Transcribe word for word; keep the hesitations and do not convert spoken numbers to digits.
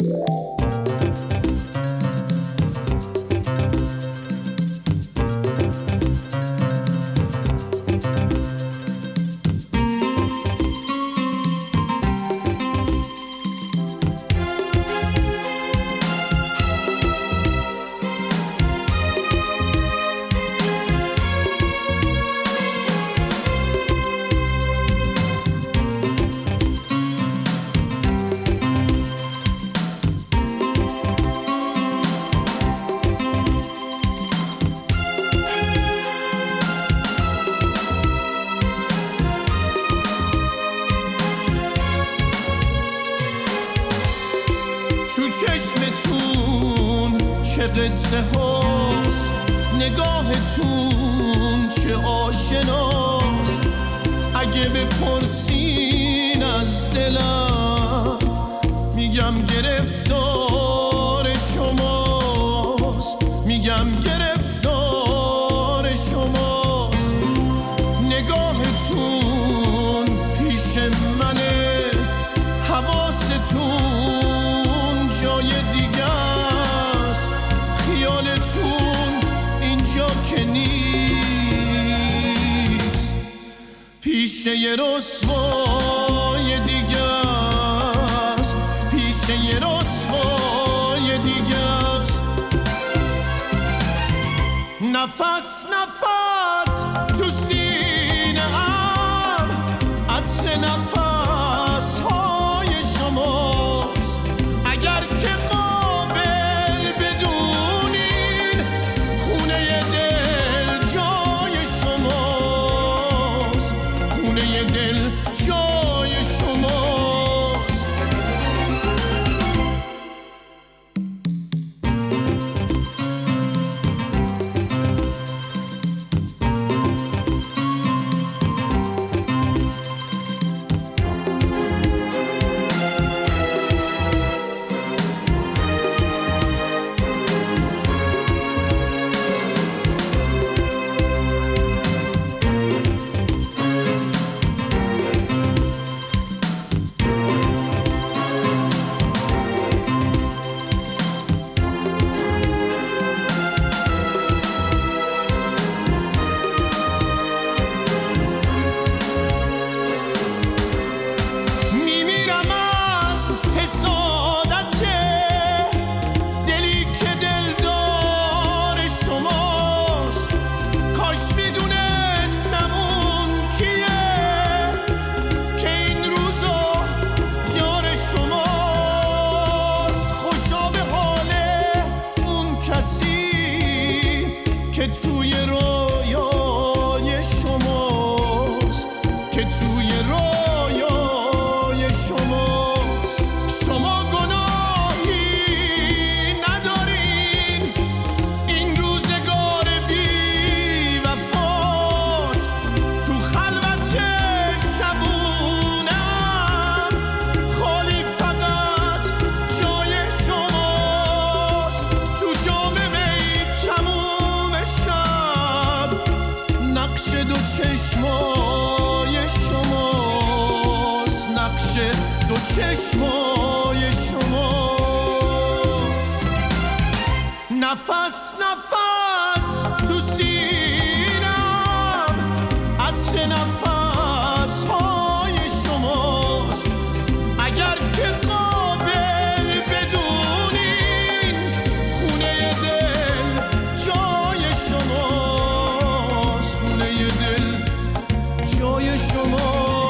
تو چشمتون چه قصه هاست، نگاهتون چه آشناست. اگه بپرسین از دلم میگم گرفتار شماست، میگم گرفتار شماست. نگاهتون پیش منه، حواستون جای دیگه است، خیالتون اینجا که نیست. پیشه یه رسوای دیگه است، پیشه یه رسوای دیگه است. نفس نفس تو سینه ام، عطر نفس های شماست. اگر که قابل بدونین خونه دل جای شماست، خونه دل جای شماست. که توی رویای شماست، که توی رویای شماست. شما گناهی ندارین، این روزگار بی وفاست. تو خلوت شبونم خالی فقط جای شماست. تو جام می تموم شب نقش دو چشمای شماست، نقش دو چشمای شماست. نفس نفس تو سینم، عطر نفس های شماست. اگر که قابل بدونین خونه دل جای شماست، خونه دل جای شماست.